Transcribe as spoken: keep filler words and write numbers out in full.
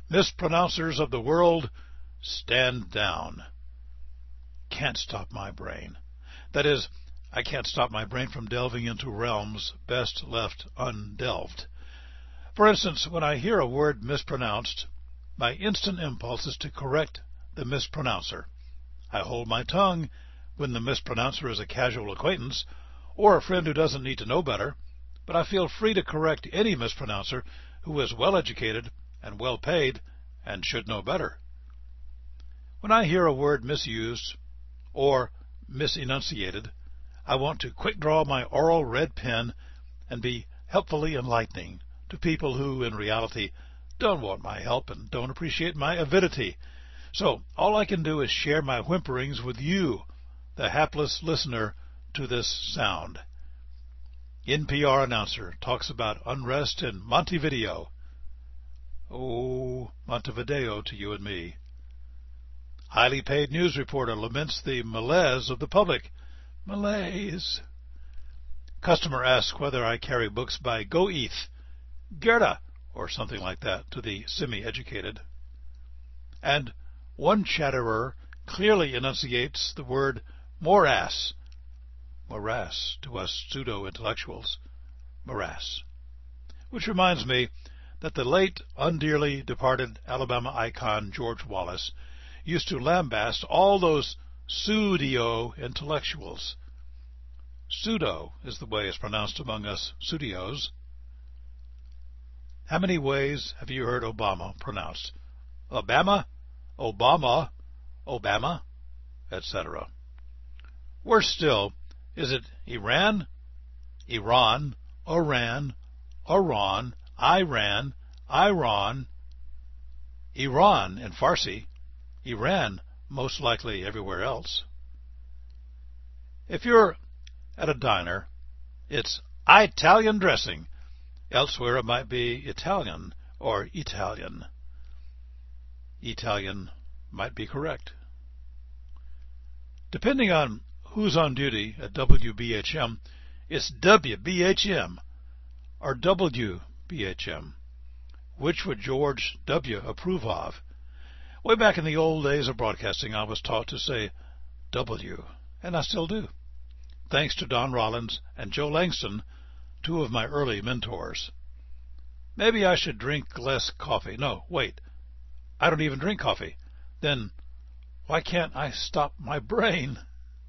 Mispronouncers of the world, stand down. Can't stop my brain. That is, I can't stop my brain from delving into realms best left undelved. For instance, when I hear a word mispronounced, my instant impulse is to correct the mispronouncer. I hold my tongue when the mispronouncer is a casual acquaintance or a friend who doesn't need to know better, but I feel free to correct any mispronouncer who is well-educated and well-paid and should know better. When I hear a word misused or misenunciated, I want to quick draw my oral red pen and be helpfully enlightening to people who, in reality, don't want my help and don't appreciate my avidity. So all I can do is share my whimperings with you, the hapless listener to this sound. N P R announcer talks about unrest in Montevideo. Oh, Montevideo to you and me. Highly paid news reporter laments the malaise of the public. Malaise. Customer asks whether I carry books by Goethe, Goethe, or something like that to the semi-educated. And one chatterer clearly enunciates the word morass, morass to us pseudo-intellectuals, morass. Which reminds me that the late, undearly departed Alabama icon George Wallace used to lambaste all those pseudo-intellectuals. Pseudo is the way it's pronounced among us studios. How many ways have you heard Obama pronounced? Obama, Obama, Obama, et cetera. Worse still, is it Iran, Iran, Iran, Iran, Iran, Iran, Iran in Farsi, Iran most likely everywhere else. If you're at a diner, it's Italian dressing. Elsewhere it might be Italian or Italian. Italian might be correct. Depending on who's on duty at W B H M, it's W B H M or W B H M. Which would George W. approve of? Way back in the old days of broadcasting, I was taught to say W, and I still do. Thanks to Don Rollins and Joe Langston, two of my early mentors. Maybe I should drink less coffee. No, wait. I don't even drink coffee. Then why can't I stop my brain?